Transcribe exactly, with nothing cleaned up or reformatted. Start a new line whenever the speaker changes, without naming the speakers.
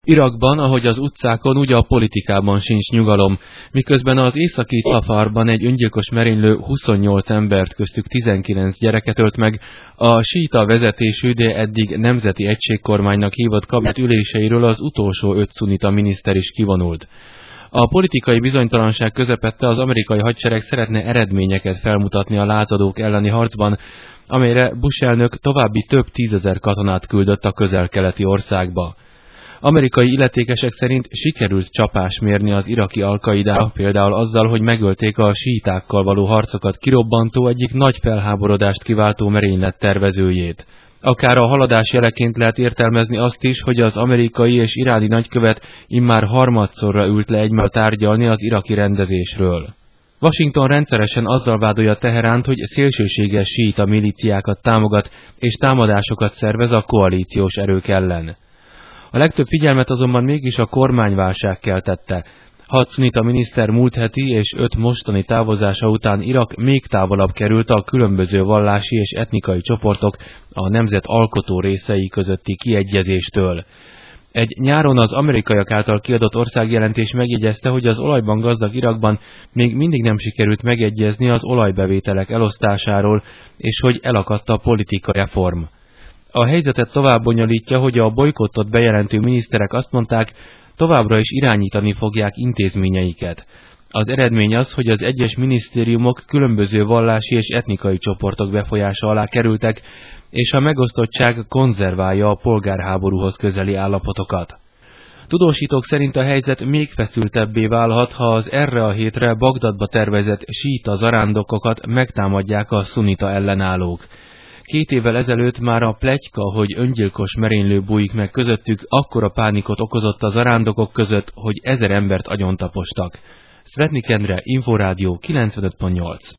Irakban, ahogy az utcákon, úgy a politikában sincs nyugalom, miközben az északi Tafarban egy öngyilkos merénylő huszonnyolc embert, köztük tizenkilenc gyereket ölt meg, a síita vezetésű, de eddig nemzeti egységkormánynak hívott kabinet üléseiről az utolsó öt szunita miniszter is kivonult. A politikai bizonytalanság közepette az amerikai hadsereg szeretne eredményeket felmutatni a lázadók elleni harcban, amelyre Bush elnök további több tízezer katonát küldött a közel-keleti országba. Amerikai illetékesek szerint sikerült csapás mérni az iraki Al-Qaidára, például azzal, hogy megölték a síitákkal való harcokat kirobbantó, egyik nagy felháborodást kiváltó merénylet tervezőjét. Akár a haladás jeleként lehet értelmezni azt is, hogy az amerikai és iráni nagykövet immár harmadszorra ült le egymással tárgyalni az iraki rendezésről. Washington rendszeresen azzal vádolja Teheránt, hogy szélsőséges síita milíciákat támogat és támadásokat szervez a koalíciós erők ellen. A legtöbb figyelmet azonban mégis a kormányválság keltette. Hat szunita miniszter múlt heti és öt mostani távozása után Irak még távolabb került a különböző vallási és etnikai csoportok a nemzet alkotó részei közötti kiegyezéstől. Egy nyáron az amerikaiak által kiadott országjelentés megjegyezte, hogy az olajban gazdag Irakban még mindig nem sikerült megegyezni az olajbevételek elosztásáról, és hogy elakadt a politikai reform. A helyzetet tovább bonyolítja, hogy a bolykottot bejelentő miniszterek azt mondták, továbbra is irányítani fogják intézményeiket. Az eredmény az, hogy az egyes minisztériumok különböző vallási és etnikai csoportok befolyása alá kerültek, és a megosztottság konzerválja a polgárháborúhoz közeli állapotokat. Tudósítók szerint a helyzet még feszültebbé válhat, ha az erre a hétre Bagdadba tervezett síita zarándokokat megtámadják a szunita ellenállók. Két évvel ezelőtt már a pletyka, hogy öngyilkos merénylő bújik meg közöttük, akkora pánikot okozott a zarándokok között, hogy ezer embert agyontapostak. Szvetnik Endre, Inforádió kilencvenöt pont nyolc.